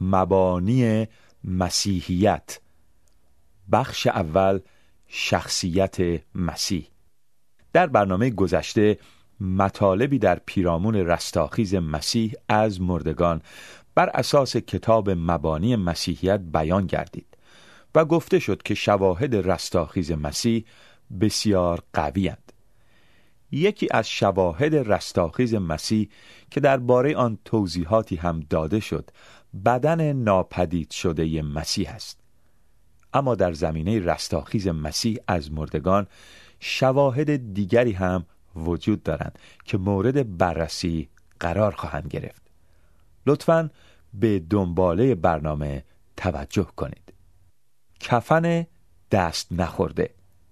مبانی مسیحیت. بخش اول، شخصیت مسیح. در برنامه گذشته مطالبی در پیرامون رستاخیز مسیح از مردگان بر اساس کتاب مبانی مسیحیت بیان گردید و گفته شد که شواهد رستاخیز مسیح بسیار قوی‌اند. یکی از شواهد رستاخیز مسیح که درباره آن توضیحاتی هم داده شد، بدن ناپدید شده مسیح است. اما در زمینه رستاخیز مسیح از مردگان شواهد دیگری هم وجود دارند که مورد بررسی قرار خواهند گرفت. لطفاً به دنباله برنامه توجه کنید. کفن دست نخورده.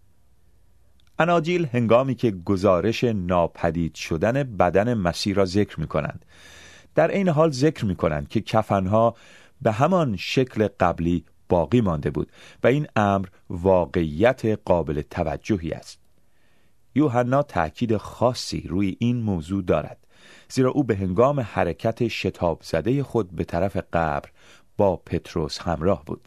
اناجیل هنگامی که گزارش ناپدید شدن بدن مسیح را ذکر می کنند، در این حال ذکر می کنند که کفنها به همان شکل قبلی باقی مانده بود و این امر واقعیت قابل توجهی است. یوحنا تأکید خاصی روی این موضوع دارد، زیرا او به هنگام حرکت شتاب زده خود به طرف قبر با پتروس همراه بود.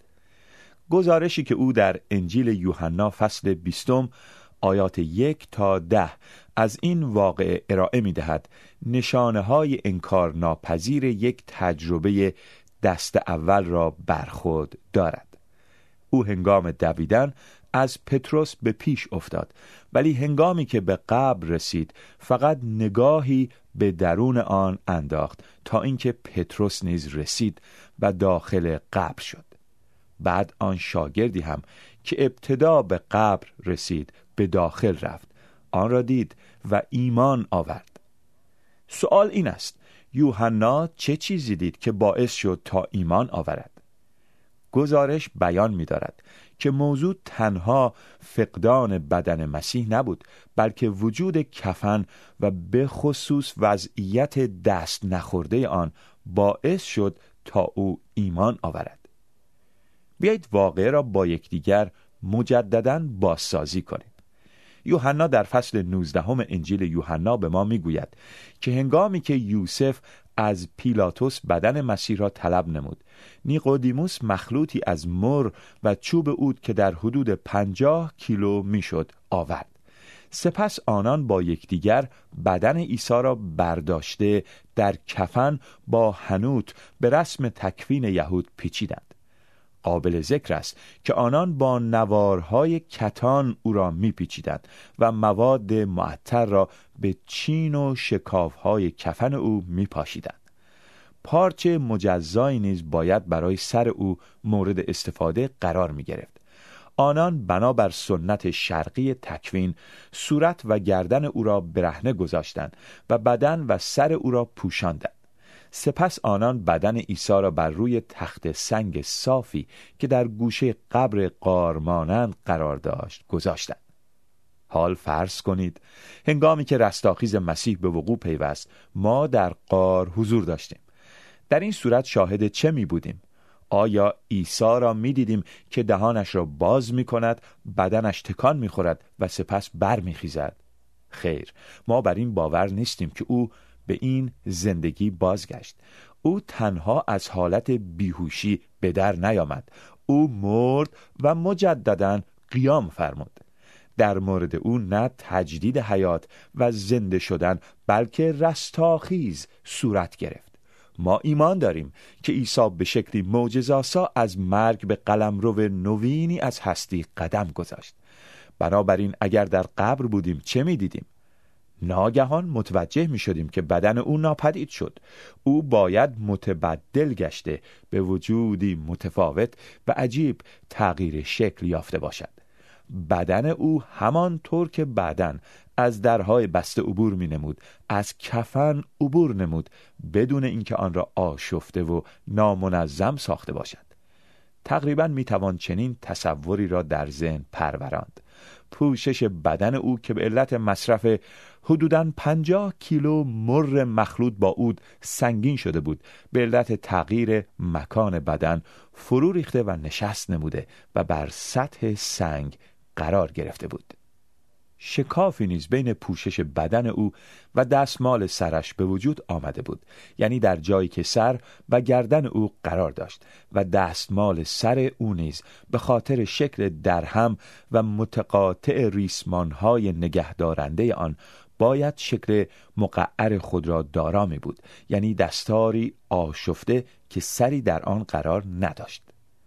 گزارشی که او در انجیل یوحنا فصل 20 آیات 1 تا 10 از این واقعه ارائه می دهد، نشانه های انکار ناپذیر یک تجربه دست اول را بر خود دارد. او هنگام دویدن از پتروس به پیش افتاد، ولی هنگامی که به قبر رسید فقط نگاهی به درون آن انداخت تا اینکه پتروس نیز رسید و داخل قبر شد. بعد آن شاگردی هم که ابتدا به قبر رسید به داخل رفت، آن را دید و ایمان آورد. سوال این است: یوحنا چه چیزی دید که باعث شد تا ایمان آورد؟ گزارش بیان می دارد که موضوع تنها فقدان بدن مسیح نبود، بلکه وجود کفن و به خصوص وضعیت دست نخورده آن باعث شد تا او ایمان آورد. بیایید واقعه را با یکدیگر مجدداً بازسازی کنیم. یوحنا در فصل 19 انجیل یوحنا به ما میگوید که هنگامی که یوسف از پیلاطس بدن مسیح را طلب نمود، نیقودیموس مخلوطی از مر و چوب عود که در حدود 50 کیلو میشد آورد. سپس آنان با یکدیگر بدن عیسی را برداشته در کفن با حنوط به رسم تکفین یهود پیچیدند. قابل ذکر است که آنان با نوارهای کتان او را میپیچیدند و مواد معطر را به چین و شکافهای کفن او میپاشیدند. پارچه مجزایی نیز باید برای سر او مورد استفاده قرار میگرفت. آنان بنابر سنت شرقی تکوین صورت و گردن او را برهنه گذاشتند و بدن و سر او را پوشاندند. سپس آنان بدن عیسی را بر روی تخت سنگ صافی که در گوشه قبر غار مانند قرار داشت گذاشتند. حال فرض کنید هنگامی که رستاخیز مسیح به وقوع پیوست، ما در غار حضور داشتیم. در این صورت شاهد چه می بودیم؟ آیا عیسی را می دیدیم که دهانش را باز می کند، بدنش تکان می خورد و سپس بر می خیزد؟ خیر، ما بر این باور نیستیم که او به این زندگی بازگشت. او تنها از حالت بیهوشی به در نیامد، او مرد و مجدداً قیام فرمود. در مورد او نه تجدید حیات و زنده شدن بلکه رستاخیز صورت گرفت. ما ایمان داریم که عیسی به شکلی معجزه‌آسا از مرگ به قلمرو نوینی از هستی قدم گذاشت. بنابراین اگر در قبر بودیم چه می دیدیم؟ ناگهان متوجه می شدیم که بدن او ناپدید شد. او باید متبدل گشته به وجودی متفاوت و عجیب تغییر شکل یافته باشد. بدن او همانطور که بعداً از درهای بسته عبور می نمود، از کفن عبور نمود بدون اینکه آن را آشفته و نامنظم ساخته باشد. تقریباً می توان چنین تصوری را در ذهن پروراند. پوشش بدن او که به علت مصرف حدوداً 50 کیلو مر مخلوط با عود سنگین شده بود، به علت تغییر مکان بدن فرو ریخته و نشست نموده و بر سطح سنگ قرار گرفته بود. شکافی نیز بین پوشش بدن او و دستمال سرش به وجود آمده بود، یعنی در جایی که سر و گردن او قرار داشت و دستمال سر او نیز به خاطر شکل درهم و متقاطع ریسمانهای نگهدارنده آن باید شکل مقعر خود را دارا می بود، یعنی دستاری آشفته که سری در آن قرار نداشت.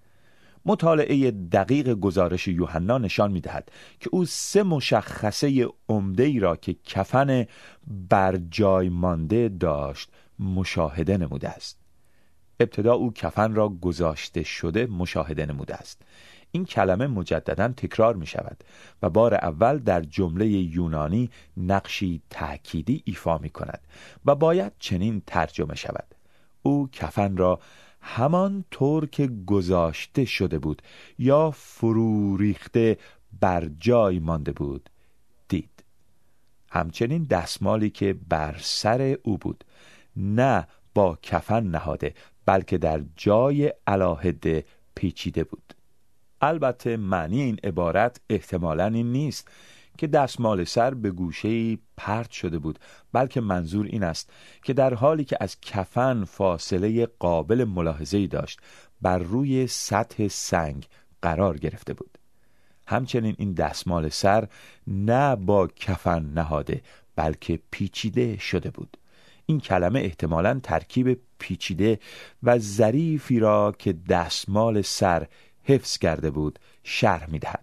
مطالعه دقیق گزارش یوحنا نشان می‌دهد که او 3 مشخصه عمده‌ای را که کفن بر جای مانده داشت مشاهده نموده است. ابتدا او کفن را گذاشته شده مشاهده نموده است. این کلمه مجدداً تکرار می شود و بار اول در جمله یونانی نقشی تأکیدی ایفا می کند و باید چنین ترجمه شود: او کفن را همان طور که گذاشته شده بود یا فرو ریخته بر جای مانده بود دید. همچنین دستمالی که بر سر او بود نه با کفن نهاده بلکه در جای علاهده پیچیده بود. البته معنی این عبارت احتمالاً این نیست که دستمال سر به گوشه‌ای پرت شده بود، بلکه منظور این است که در حالی که از کفن فاصله قابل ملاحظه‌ای داشت بر روی سطح سنگ قرار گرفته بود. همچنین این دستمال سر نه با کفن نهاده بلکه پیچیده شده بود. این کلمه احتمالاً ترکیب پیچیده و ظریفی را که دستمال سر حفظ کرده بود شرح می‌دهد.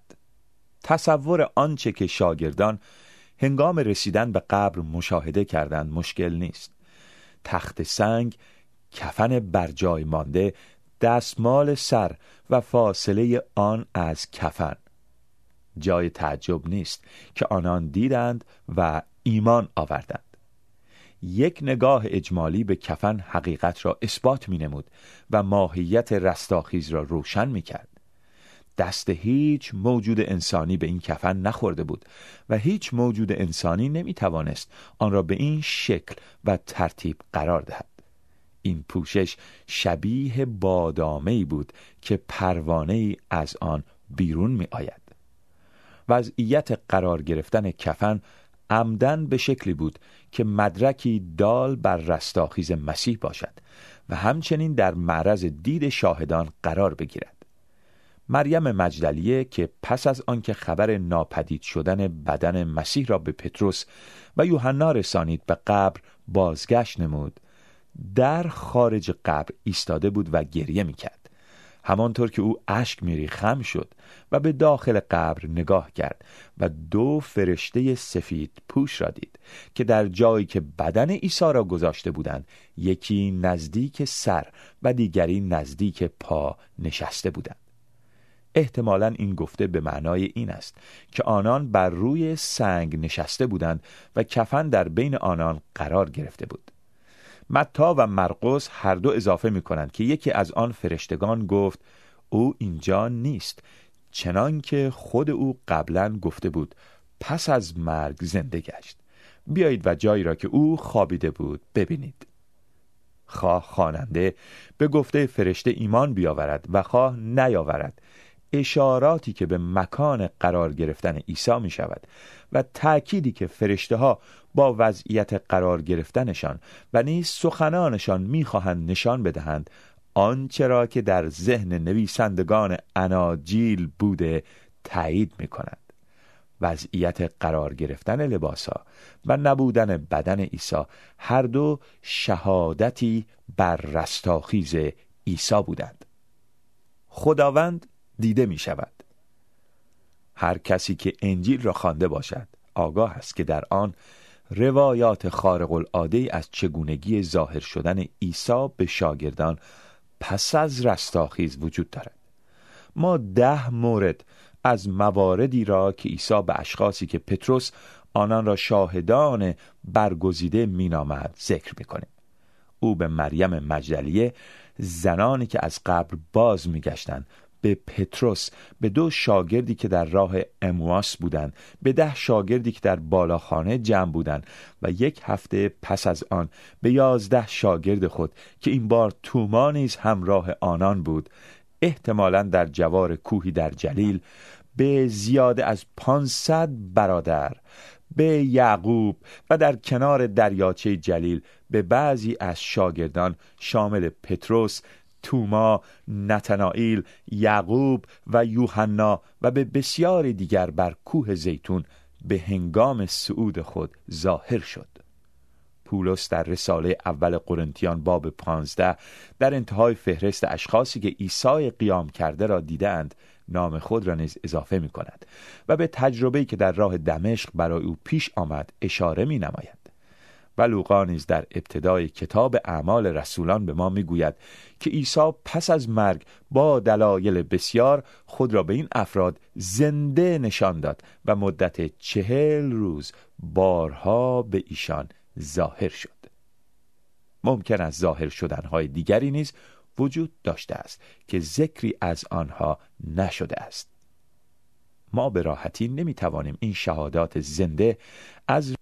تصور آنچه که شاگردان هنگام رسیدن به قبر مشاهده کردند مشکل نیست. تخت سنگ، کفن بر جای مانده، دستمال سر و فاصله آن از کفن. جای تعجب نیست که آنان دیدند و ایمان آوردند. یک نگاه اجمالی به کفن حقیقت را اثبات می‌نمود و ماهیت رستاخیز را روشن می‌کرد. دست هیچ موجود انسانی به این کفن نخورده بود و هیچ موجود انسانی نمی‌توانست آن را به این شکل و ترتیب قرار دهد. این پوشش شبیه بادامه‌ای بود که پروانه‌ای از آن بیرون می‌آید. وضعیت قرار گرفتن کفن عمدن به شکلی بود که مدرکی دال بر رستاخیز مسیح باشد و همچنین در معرض دید شاهدان قرار بگیرد. مریم مجدلیه که پس از آنکه خبر ناپدید شدن بدن مسیح را به پتروس و یوحنا رسانید به قبر بازگشت نمود، در خارج قبر ایستاده بود و گریه می‌کرد. همانطور که او اشک می‌ریخت خم شد و به داخل قبر نگاه کرد و 2 فرشته سفید پوش را دید که در جایی که بدن عیسی را گذاشته بودند یکی نزدیک سر و دیگری نزدیک پا نشسته بودند. احتمالاً این گفته به معنای این است که آنان بر روی سنگ نشسته بودند و کفن در بین آنان قرار گرفته بود. متی و مرقس هر دو اضافه می کنند که یکی از آن فرشتگان گفت او اینجا نیست، چنان که خود او قبلا گفته بود پس از مرگ زنده گشت. بیایید و جایی را که او خوابیده بود ببینید. خواه خواننده به گفته فرشته ایمان بیاورد و خواه نیاورد، اشاراتی که به مکان قرار گرفتن عیسی می شود و تأکیدی که فرشته ها با وضعیت قرار گرفتنشان و نیز سخنانشان می خواهند نشان بدهند آنچه را که در ذهن نویسندگان اناجیل بوده تایید می کند. وضعیت قرار گرفتن لباسا و نبودن بدن عیسی هر دو شهادتی بر رستاخیز عیسی بودند. خداوند دیده می شود. هر کسی که انجیل را خوانده باشد آگاه است که در آن روایات خارق العاده از چگونگی ظاهر شدن عیسی به شاگردان پس از رستاخیز وجود دارد. ما 10 مورد از مواردی را که عیسی به اشخاصی که پتروس آنان را شاهدان برگزیده مینامد ذکر می‌کنیم. او به مریم مجدلیه، زنانی که از قبر باز می‌گشتند، به پتروس، به 2 شاگردی که در راه امواس بودند، به 10 شاگردی که در بالاخانه جمع بودند و 1 هفته پس از آن به 11 شاگرد خود که این بار توما نیز همراه آنان بود، احتمالاً در جوار کوهی در جلیل، به زیاده از 500 برادر، به یعقوب و در کنار دریاچه جلیل به بعضی از شاگردان شامل پتروس، توما، نتنائیل، یعقوب و یوحنا و به بسیاری دیگر بر کوه زیتون به هنگام صعود خود ظاهر شد. پولس در رساله اول قرنتیان باب 15 در انتهای فهرست اشخاصی که عیسی قیام کرده را دیدند نام خود را نیز اضافه می کند و به تجربه‌ای که در راه دمشق برای او پیش آمد اشاره می نماید. و لوقا نیز در ابتدای کتاب اعمال رسولان به ما می گوید که عیسی پس از مرگ با دلایل بسیار خود را به این افراد زنده نشان داد و مدت 40 روز بارها به ایشان ظاهر شد. ممکن است ظاهر شدنهای دیگری نیز وجود داشته است که ذکری از آنها نشده است. ما به راحتی نمیتوانیم این شهادات زنده از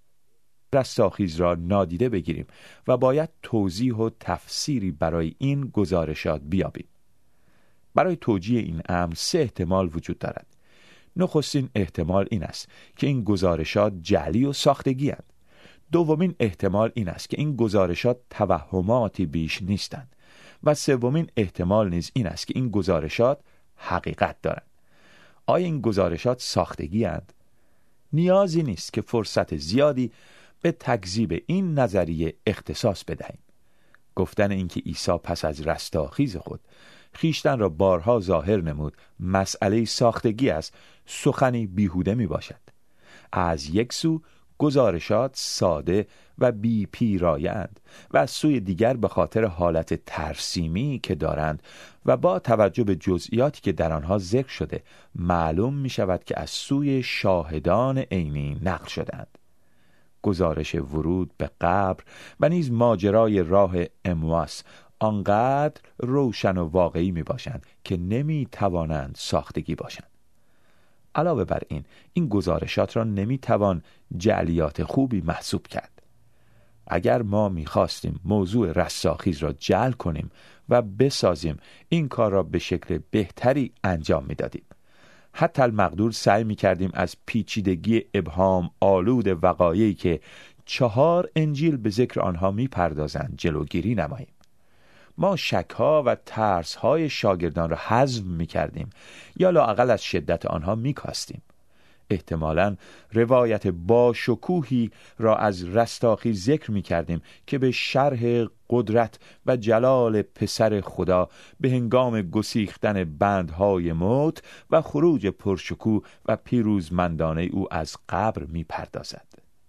رستاخیز را نادیده بگیریم و باید توضیح و تفسیری برای این گزارشات بیابیم. برای توجیه این امر 3 احتمال وجود دارد. نخستین احتمال این است که این گزارشات جعلی و ساختگی اند. دومین احتمال این است که این گزارشات توهماتی بیش نیستند و سومین احتمال نیز این است که این گزارشات حقیقت دارند. آیا این گزارشات ساختگی اند؟ نیازی نیست که فرصت زیادی به تکذیب این نظریه اختصاص بدهیم. گفتن اینکه عیسی پس از رستاخیز خود خیشتن را بارها ظاهر نمود مسئله ساختگی است، سخنی بیهوده می باشد. از یک سو گزارشات ساده و بی پیرایند و از سوی دیگر به خاطر حالت ترسیمی که دارند و با توجه به جزئیاتی که در آنها ذکر شده معلوم می شود که از سوی شاهدان عینی نقل شدند. گزارش ورود به قبر و نیز ماجرای راه امواس آنقدر روشن و واقعی می باشند که نمی توانند ساختگی باشند. علاوه بر این گزارشات را نمی توان جعلیات خوبی محسوب کرد. اگر ما می خواستیم موضوع رستاخیز را جعل کنیم و بسازیم این کار را به شکل بهتری انجام می دادیم. حتی المقدور سعی می کردیم از پیچیدگی ابهام آلود وقایعی که 4 انجیل به ذکر آنها می پردازند جلوگیری نماییم. ما شک‌ها و ترس‌های شاگردان را حذف می‌کردیم یا لااقل از شدت آنها می‌کاستیم. احتمالاً روایت با شکوهی را از رستاخیز ذکر می‌کردیم که به شرح قدرت و جلال پسر خدا به هنگام گسیختن بندهای موت و خروج پرشکوه و پیروزمندانه او از قبر می‌پردازد.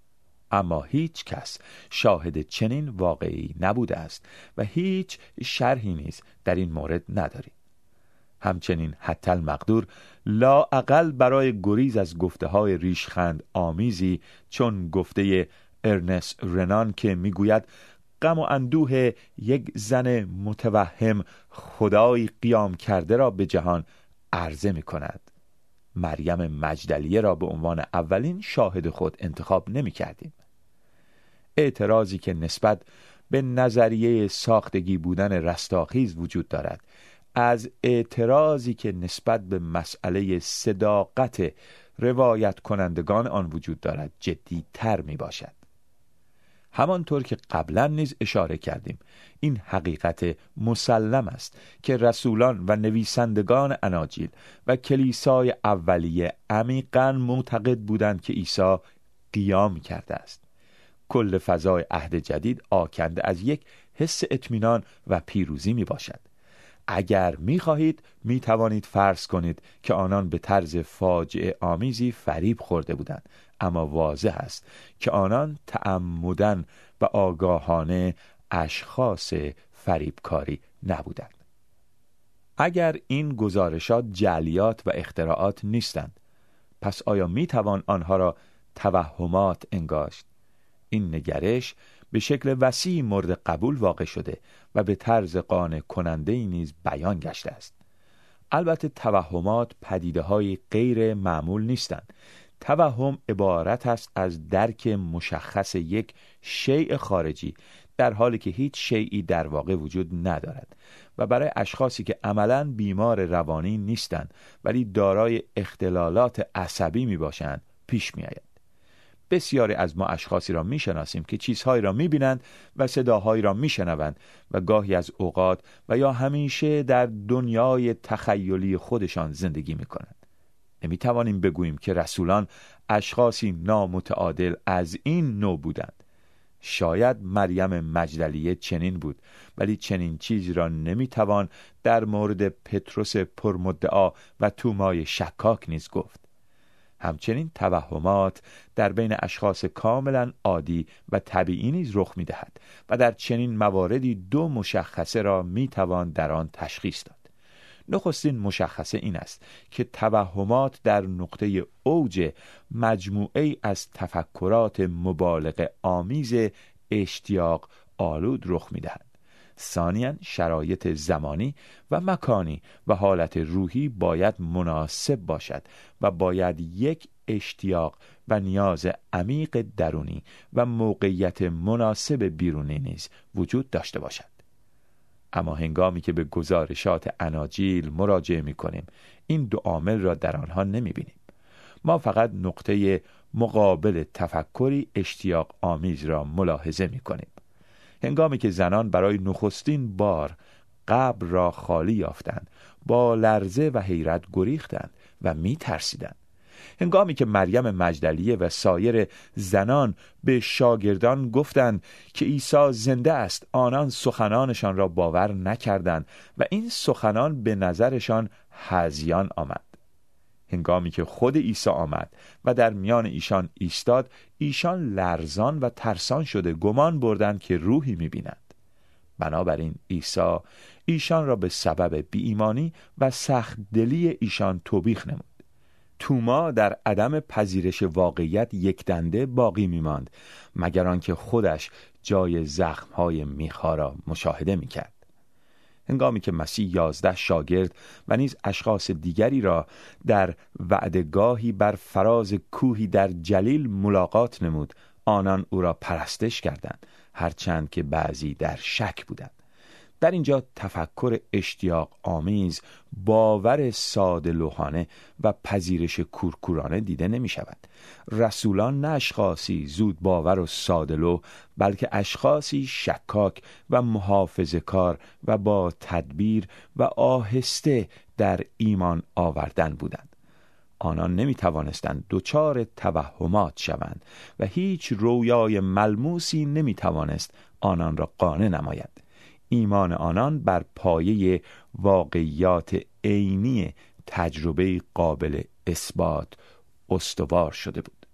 اما هیچ کس شاهد چنین واقعی نبوده است و هیچ شرحی نیز در این مورد نداریم. همچنین حتی المقدور لااقل برای گریز از گفته‌های ریشخند آمیزی چون گفته ارنست رنان که میگوید غم و اندوه یک زن متوهم خدای قیام کرده را به جهان عرضه می کند، مریم مجدلیه را به عنوان اولین شاهد خود انتخاب نمی کردیم. اعتراضی که نسبت به نظریه ساختگی بودن رستاخیز وجود دارد از اعتراضی که نسبت به مسئله صداقت روایت کنندگان آن وجود دارد جدی تر می باشد. همانطور که قبلا نیز اشاره کردیم این حقیقت مسلم است که رسولان و نویسندگان اناجیل و کلیسای اولیه عمیقاً معتقد بودند که عیسی قیام کرده است. کل فضای عهد جدید آکنده از یک حس اطمینان و پیروزی می باشد. اگر می خواهید می توانید فرض کنید که آنان به طرز فاجعه آمیزی فریب خورده بودند، اما واضح است که آنان تعمداً و آگاهانه اشخاص فریبکاری نبودند. اگر این گزارشات جعلیات و اختراعات نیستند، پس آیا می توان آنها را توهمات انگاشت؟ این نگرش به شکل وسیع مورد قبول واقع شده و به طرز قانع کننده‌ای نیز بیان گشته است. البته توهمات پدیده‌های غیر معمول نیستند. توهم عبارت است از درک مشخص یک شیء خارجی در حالی که هیچ شیئی در واقع وجود ندارد و برای اشخاصی که عملاً بیمار روانی نیستند ولی دارای اختلالات عصبی می باشند پیش می آید. بسیاری از ما اشخاصی را می شناسیم که چیزهایی را می بینند و صداهایی را می شنوند و گاهی از اوقات و یا همیشه در دنیای تخیلی خودشان زندگی می کنند. نمی توانیم بگوییم که رسولان اشخاصی نامتعادل از این نوع بودند. شاید مریم مجدلیه چنین بود، ولی چنین چیزی را نمیتوان در مورد پتروس پرمدعا و تومای شکاک نیز گفت. همچنین توهمات در بین اشخاص کاملا عادی و طبیعی نیز رخ میدهد و در چنین مواردی دو مشخصه را میتوان در آن تشخیص داد. نخستین مشخصه این است که توهمات در نقطه اوج مجموعه از تفکرات مبالغه آمیز اشتیاق آلود رخ می‌دهد. ثانیاً شرایط زمانی و مکانی و حالت روحی باید مناسب باشد و باید یک اشتیاق و نیاز عمیق درونی و موقعیت مناسب بیرونی نیز وجود داشته باشد. اما هنگامی که به گزارشات اناجیل مراجعه می‌کنیم این دو عامل را در آنها نمی‌بینیم. ما فقط نقطه مقابل تفکری اشتیاق آمیز را ملاحظه می‌کنیم. هنگامی که زنان برای نخستین بار قبر را خالی یافتند با لرزه و حیرت گریختند و می‌ترسیدند. هنگامی که مریم مجدلیه و سایر زنان به شاگردان گفتند که عیسی زنده است، آنان سخنانشان را باور نکردند و این سخنان به نظرشان هذیان آمد. هنگامی که خود عیسی آمد و در میان ایشان ایستاد، ایشان لرزان و ترسان شده گمان بردند که روحی می‌بینند. بنابراین عیسی ایشان را به سبب بی‌ایمانی و سخت دلی ایشان توبیخ نمود. توما در عدم پذیرش واقعیت یک دنده باقی می‌ماند مگر آنکه خودش جای زخم‌های میخا را مشاهده می‌کرد. هنگامی که مسیح 11 شاگرد و نیز اشخاص دیگری را در وعدگاهی بر فراز کوهی در جلیل ملاقات نمود، آنان او را پرستش کردند، هرچند که بعضی در شک بودند. در اینجا تفکر اشتیاق آمیز، باور ساده لوحانه و پذیرش کورکورانه دیده نمی شود. رسولان نه اشخاصی زود باور و ساده لوح، بلکه اشخاصی شکاک و محافظه‌کار و با تدبیر و آهسته در ایمان آوردن بودند. آنان نمی توانستند دچار توهمات شوند و هیچ رویای ملموسی نمی توانست آنان را قانع نماید. ایمان آنان بر پایه واقعیات عینی تجربه قابل اثبات استوار شده بود.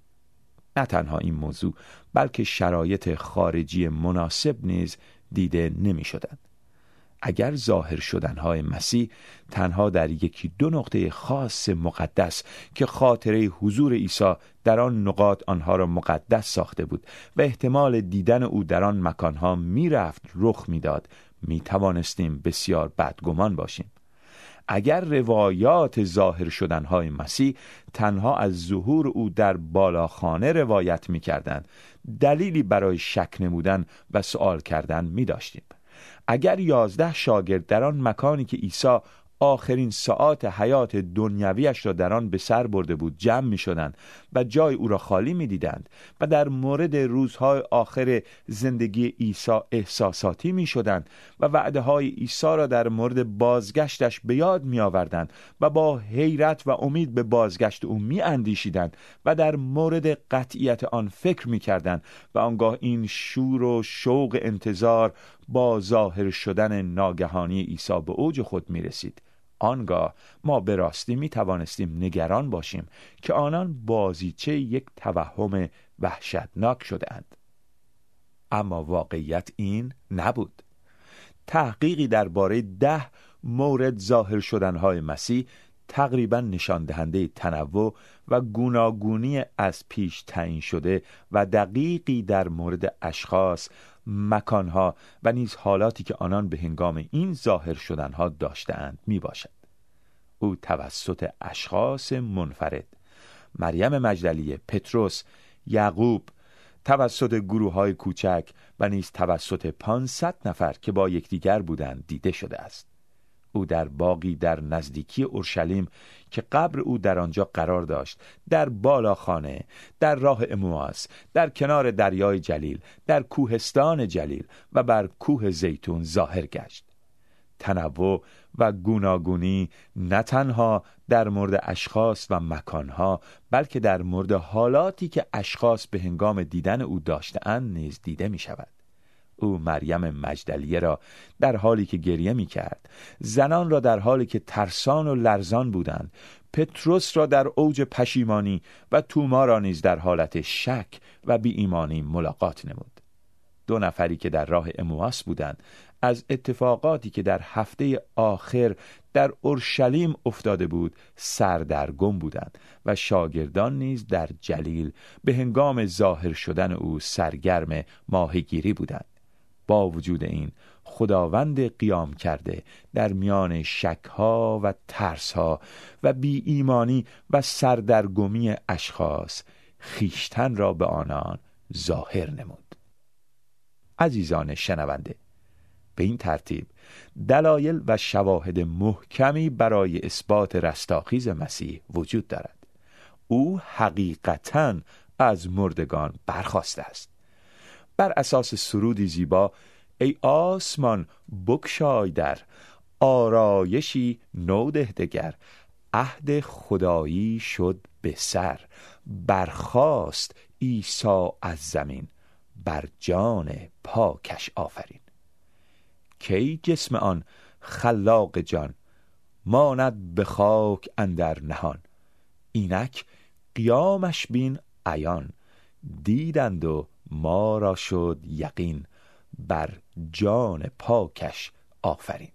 نه تنها این موضوع، بلکه شرایط خارجی مناسب نیز دیده نمی شدند. اگر ظاهر شدنهای مسیح تنها در یکی دو نقطه خاص مقدس که خاطره حضور عیسی در آن نقاط آنها را مقدس ساخته بود و احتمال دیدن او در آن مکانها می رفت رخ می داد، می توانستیم بسیار بدگمان باشیم. اگر روایات ظاهر شدنهای مسیح تنها از ظهور او در بالاخانه روایت می کردند، دلیلی برای شک نمودن و سؤال کردن می داشتیم. اگر 11 شاگرد در آن مکانی که عیسی آخرین ساعات حیات دنیویش را در آن به سر برده بود جمع می شدند و جای او را خالی می دیدند و در مورد روزهای آخر زندگی عیسی احساساتی می شدند و وعده های عیسی را در مورد بازگشتش به یاد می آوردند و با حیرت و امید به بازگشت او می اندیشیدند و در مورد قطعیت آن فکر می کردند و آنگاه این شور و شوق انتظار با ظاهر شدن ناگهانی عیسی به اوج خود می رسید، آنگاه ما به راستی می توانستیم نگران باشیم که آنان بازیچه یک توهم وحشتناک شدند. اما واقعیت این نبود. تحقیقی درباره 10 مورد ظاهر شدنهای مسیح تقریبا نشان دهنده تنوع و گوناگونی از پیش تعیین شده و دقیقی در مورد اشخاص، مکانها و نیز حالاتی که آنان به هنگام این ظاهر شدنها داشتند می باشد. او توسط اشخاص منفرد، مریم مجدلیه، پتروس، یعقوب، توسط گروه‌های کوچک و نیز توسط 500 نفر که با یکدیگر بودند دیده شده است. او در باغی در نزدیکی اورشلیم که قبر او در آنجا قرار داشت، در بالاخانه، در راه امواس، در کنار دریای جلیل، در کوهستان جلیل و بر کوه زیتون ظاهر گشت. تنوع و گوناگونی نه تنها در مورد اشخاص و مکانها، بلکه در مورد حالاتی که اشخاص به هنگام دیدن او داشته‌اند نیز دیده می شود. او مریم مجدلیه را در حالی که گریه می کرد، زنان را در حالی که ترسان و لرزان بودند، پتروس را در اوج پشیمانی و توما را نیز در حالت شک و بی ایمانی ملاقات نمود. 2 نفری که در راه امواس بودند از اتفاقاتی که در هفته آخر در اورشلیم افتاده بود سردرگم بودند و شاگردان نیز در جلیل به هنگام ظاهر شدن او سرگرم ماهیگیری بودند. با وجود این خداوند قیام کرده در میان شکها و ترسها و بی ایمانی و سردرگمی اشخاص خیشتن را به آنان ظاهر نمود. عزیزان شنونده، به این ترتیب دلایل و شواهد محکمی برای اثبات رستاخیز مسیح وجود دارد. او حقیقتاً از مردگان برخاسته است. بر اساس سرودی زیبا، ای آسمان بگشای در، آرایشی نو ده دگر، عهد خدایی شد به سر، برخاست عیسی از زمین، بر جان پاکش آفرین. کی جسم آن خلاق جان، ماند به خاک اندر نهان، اینک قیامش بین عیان، دیدند و ما را شد یقین، بر جان پاکش آفرین.